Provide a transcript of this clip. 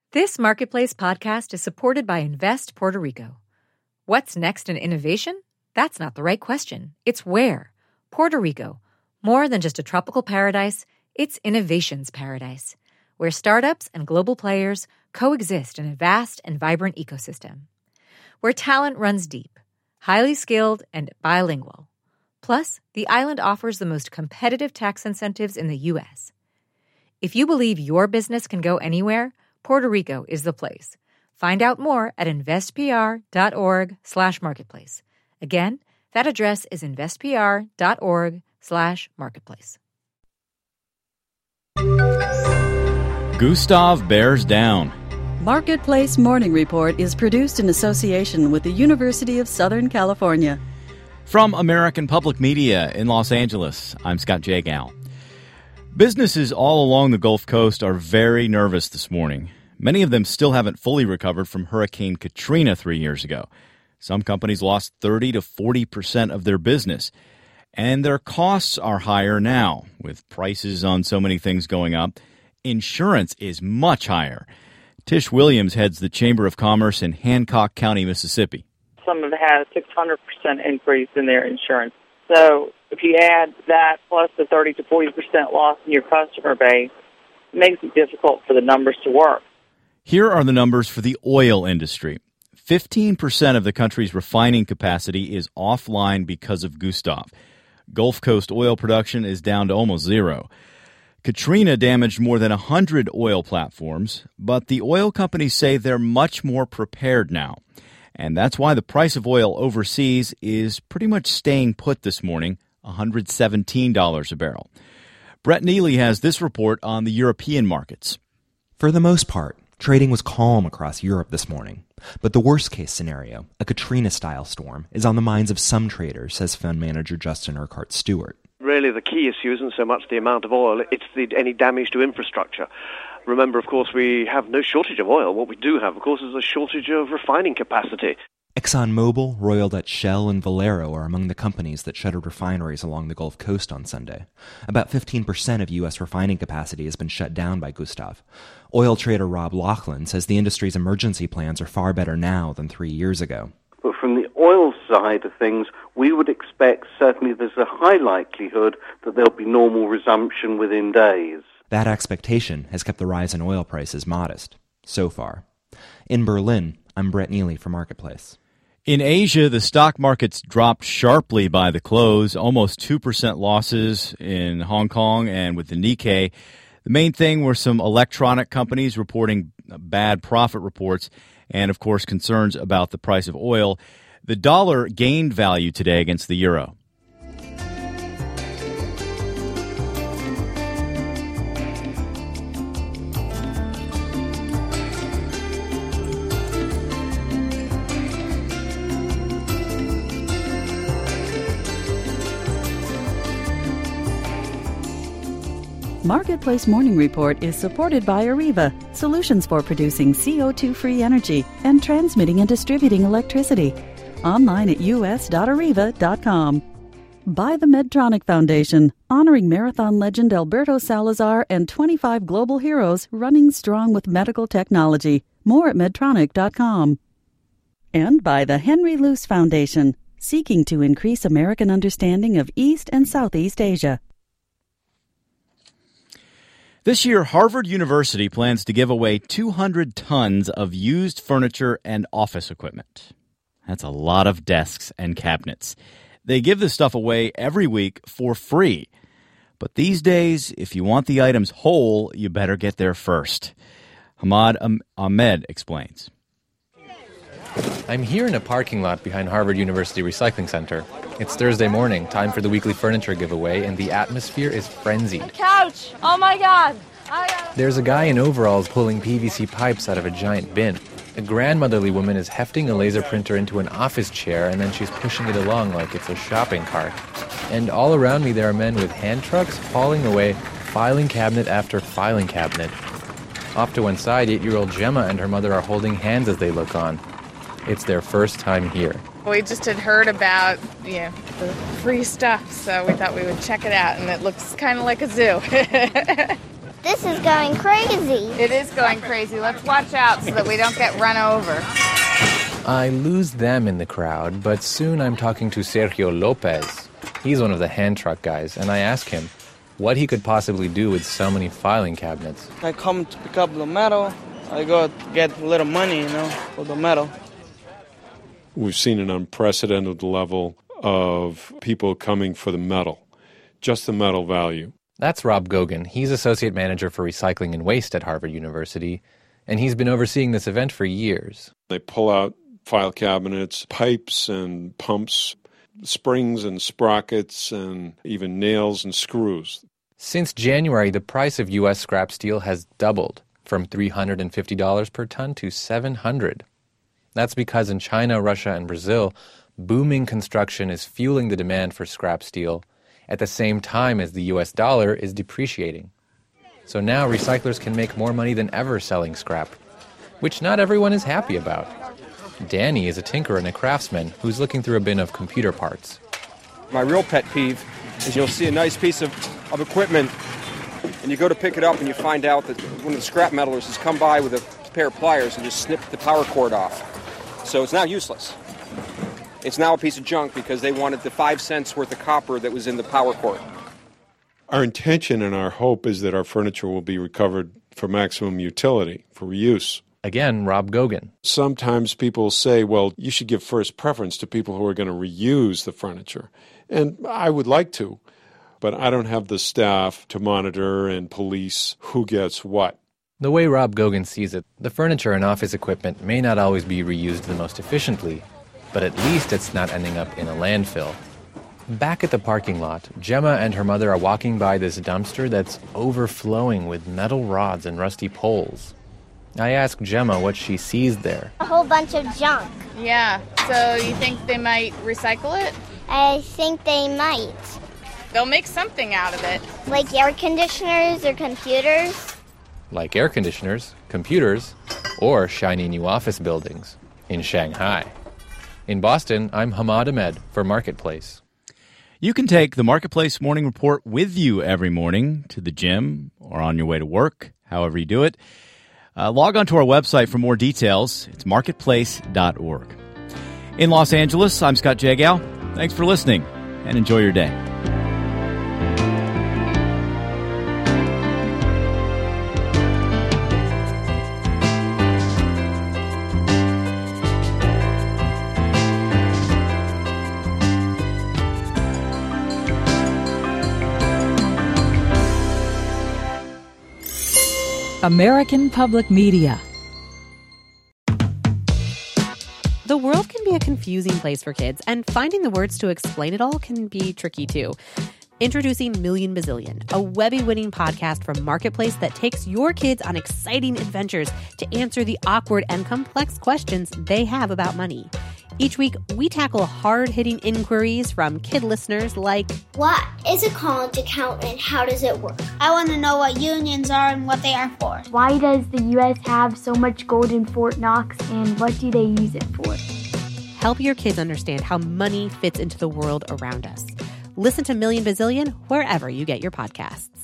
This Marketplace podcast is supported by Invest Puerto Rico. What's next in innovation? That's not the right question. It's where. Puerto Rico. More than just a tropical paradise, it's innovation's paradise, where startups and global players coexist in a vast and vibrant ecosystem. Where talent runs deep, highly skilled, and bilingual. Plus, the island offers the most competitive tax incentives in the U.S. If you believe your business can go anywhere, Puerto Rico is the place. Find out more at investpr.org/marketplace. Again, that address is investpr.org/marketplace. Gustav bears down. Marketplace Morning Report is produced in association with the University of Southern California. From American Public Media in Los Angeles, I'm Scott Jagow. Businesses all along the Gulf Coast are very nervous this morning. Many of them still haven't fully recovered from Hurricane Katrina 3 years ago. Some companies lost 30 to 40% of their business. And their costs are higher now, with prices on so many things going up. Insurance is much higher. Tish Williams heads the Chamber of Commerce in Hancock County, Mississippi. Some have had a 600% increase in their insurance. So if you add that plus the 30 to 40% loss in your customer base, it makes it difficult for the numbers to work. Here are the numbers for the oil industry. 15% of the country's refining capacity is offline because of Gustav. Gulf Coast oil production is down to almost zero. Katrina damaged more than 100 oil platforms, but the oil companies say they're much more prepared now. And that's why the price of oil overseas is pretty much staying put this morning, $117 a barrel. Brett Neely has this report on the European markets. For the most part, trading was calm across Europe this morning. But the worst-case scenario, a Katrina-style storm, is on the minds of some traders, says fund manager Justin Urquhart Stewart. Really, the key issue isn't so much the amount of oil, it's any damage to infrastructure. Remember, of course, we have no shortage of oil. What we do have, of course, is a shortage of refining capacity. ExxonMobil, Royal Dutch Shell, and Valero are among the companies that shuttered refineries along the Gulf Coast on Sunday. About 15% of U.S. refining capacity has been shut down by Gustav. Oil trader Rob Laughlin says the industry's emergency plans are far better now than 3 years ago. But from the oil side of things, we would expect certainly there's a high likelihood that there'll be normal resumption within days. That expectation has kept the rise in oil prices modest, so far. In Berlin, I'm Brett Neely for Marketplace. In Asia, the stock markets dropped sharply by the close, almost 2% losses in Hong Kong and with the Nikkei. The main thing were some electronic companies reporting bad profit reports and, of course, concerns about the price of oil. The dollar gained value today against the euro. Marketplace Morning Report is supported by Areva, solutions for producing CO2-free energy and transmitting and distributing electricity. Online at us.areva.com. By the Medtronic Foundation, honoring marathon legend Alberto Salazar and 25 global heroes running strong with medical technology. More at medtronic.com. And by the Henry Luce Foundation, seeking to increase American understanding of East and Southeast Asia. This year, Harvard University plans to give away 200 tons of used furniture and office equipment. That's a lot of desks and cabinets. They give this stuff away every week for free. But these days, if you want the items whole, you better get there first. Hamad Ahmed explains. I'm here in a parking lot behind Harvard University Recycling Center. It's Thursday morning, time for the weekly furniture giveaway, and the atmosphere is frenzied. A couch! Oh my God! There's a guy in overalls pulling PVC pipes out of a giant bin. A grandmotherly woman is hefting a laser printer into an office chair, and then she's pushing it along like it's a shopping cart. And all around me there are men with hand trucks hauling away filing cabinet after filing cabinet. Off to one side, 8-year-old Gemma and her mother are holding hands as they look on. It's their first time here. We just had heard about, the free stuff, so we thought we would check it out, and it looks kind of like a zoo. This is going crazy. It is going crazy. Let's watch out so that we don't get run over. I lose them in the crowd, but soon I'm talking to Sergio Lopez. He's one of the hand truck guys, and I ask him what he could possibly do with so many filing cabinets. I come to pick up the metal. I go to get a little money, for the metal. We've seen an unprecedented level of people coming for the metal, just the metal value. That's Rob Gogan. He's Associate Manager for Recycling and Waste at Harvard University, and he's been overseeing this event for years. They pull out file cabinets, pipes and pumps, springs and sprockets, and even nails and screws. Since January, the price of U.S. scrap steel has doubled from $350 per ton to $700. That's because in China, Russia, and Brazil, booming construction is fueling the demand for scrap steel at the same time as the U.S. dollar is depreciating. So now recyclers can make more money than ever selling scrap, which not everyone is happy about. Danny is a tinkerer and a craftsman who's looking through a bin of computer parts. My real pet peeve is you'll see a nice piece of equipment, and you go to pick it up and you find out that one of the scrap metalers has come by with a pair of pliers and just snipped the power cord off. So it's now useless. It's now a piece of junk because they wanted the 5 cents worth of copper that was in the power cord. Our intention and our hope is that our furniture will be recovered for maximum utility, for reuse. Again, Rob Gogan. Sometimes people say, well, you should give first preference to people who are going to reuse the furniture. And I would like to, but I don't have the staff to monitor and police who gets what. The way Rob Gogan sees it, the furniture and office equipment may not always be reused the most efficiently, but at least it's not ending up in a landfill. Back at the parking lot, Gemma and her mother are walking by this dumpster that's overflowing with metal rods and rusty poles. I ask Gemma what she sees there. A whole bunch of junk. Yeah, so you think they might recycle it? I think they might. They'll make something out of it. Like air conditioners or computers? Like air conditioners, computers, or shiny new office buildings in Shanghai. In Boston, I'm Hamad Ahmed for Marketplace. You can take the Marketplace Morning Report with you every morning to the gym or on your way to work, however you do it. Log on to our website for more details. It's marketplace.org. In Los Angeles, I'm Scott Jagow. Thanks for listening, and enjoy your day. American Public Media. The world can be a confusing place for kids, and finding the words to explain it all can be tricky too. Introducing Million Bazillion, a Webby-winning podcast from Marketplace that takes your kids on exciting adventures to answer the awkward and complex questions they have about money. Each week, we tackle hard-hitting inquiries from kid listeners like, what is a college account and how does it work? I want to know what unions are and what they are for. Why does the U.S. have so much gold in Fort Knox, and what do they use it for? Help your kids understand how money fits into the world around us. Listen to Million Bazillion wherever you get your podcasts.